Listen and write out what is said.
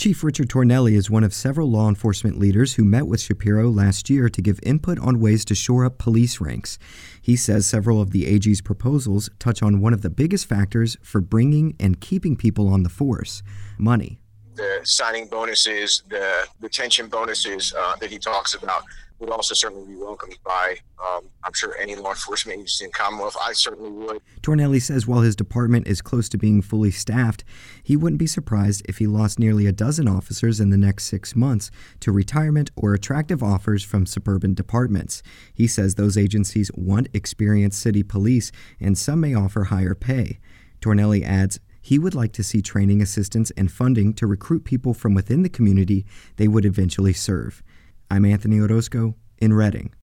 Chief Richard Tornelli is one of several law enforcement leaders who met with Shapiro last year to give input on ways to shore up police ranks. He says several of the AG's proposals touch on one of the biggest factors for bringing and keeping people on the force: money. The signing bonuses, the retention bonuses that he talks about would also certainly be welcomed by, I'm sure, any law enforcement agency in the Commonwealth. I certainly would. Tornelli says while his department is close to being fully staffed, he wouldn't be surprised if he lost nearly a dozen officers in the next 6 months to retirement or attractive offers from suburban departments. He says those agencies want experienced city police, and some may offer higher pay. Tornelli adds he would like to see training assistance and funding to recruit people from within the community they would eventually serve. I'm Anthony Orozco in Reading.